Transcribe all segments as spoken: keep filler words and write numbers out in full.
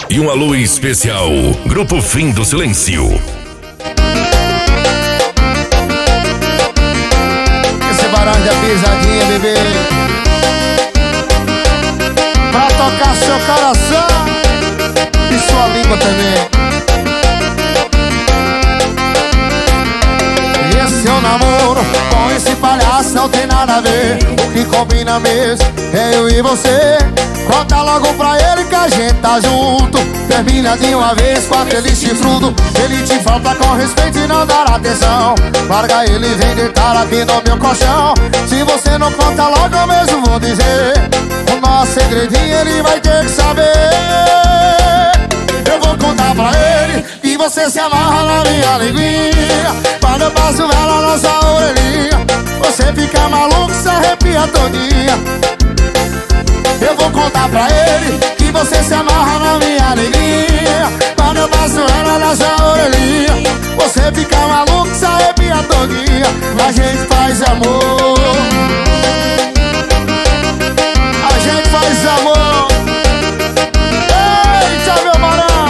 E um alô especial, Grupo Fim do Silêncio. Esse barão da pisadinha, bebê, pra tocar seu coração e sua língua também. Esse seu namoro com esse palhaço não tem nada a ver. O que combina mesmo é eu e você. Conta logo pra ele que a gente tá junto. Termina de uma vez com aquele chifrudo. Ele te falta com respeito e não dará atenção. Larga ele e vem deitar aqui no meu colchão. Se você não conta logo eu mesmo vou dizer. O nosso segredinho ele vai ter que saber. Eu vou contar pra ele que você se amarra na minha alegria. Quando eu passo ela na sua orelhinha, você fica maluco, se arrepia todinha. Eu vou contar pra ele que você se amarra na minha alegria. Quando eu passo ela na sua orelhinha, você fica maluco, se arrepia todinha. A gente faz amor, a gente faz amor. Eita, meu barão,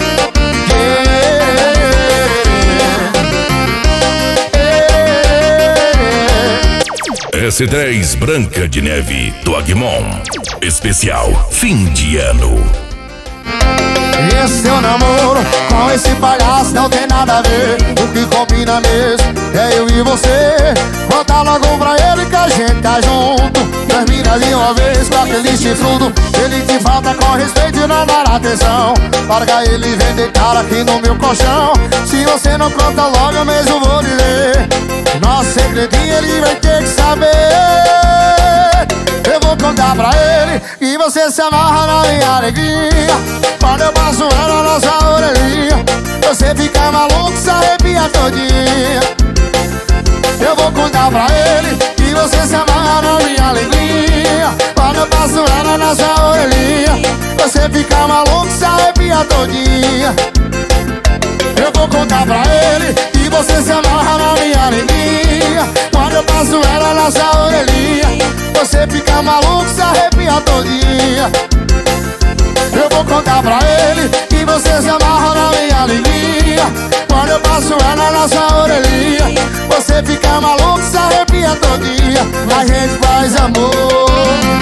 yeah. S dez Branca de Neve do Agmon. Especial fim de ano. Esse seu namoro com esse palhaço não tem nada a ver. O que combina mesmo é eu e você. Conta logo pra ele que a gente tá junto. Termina de uma vez com aquele chifrudo. Ele te falta com respeito e não dará atenção. Larga ele e vem deitar aqui no meu colchão. Se você não conta logo eu mesmo vou dizer. Nosso segredinho ele vai ter que saber. Eu vou contar pra ele que você se amarra na minha alegria. Quando eu passo ela na sua orelhinha, você fica maluco, se arrepia todinha. Eu vou contar pra ele que você se amarra na minha alegria. Quando eu passo ela na sua orelhinha, você fica maluco, se arrepia todinha. Eu vou contar pra ele que você se amarra na minha alegria. Quando eu passo ela na sua orelhinha, você fica maluco, se arrepia todinha. Eu vou contar pra ele que você se amarra na minha alegria. Quando eu passo ela na sua orelhinha, você fica maluco, se arrepia todinha. A gente faz amor.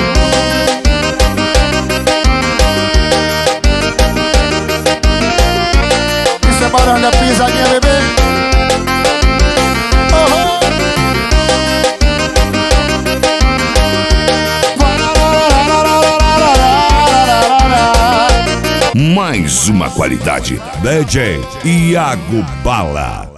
Isso é barulho da pisadinha, bebê. Mais uma qualidade. D J Iago Bala.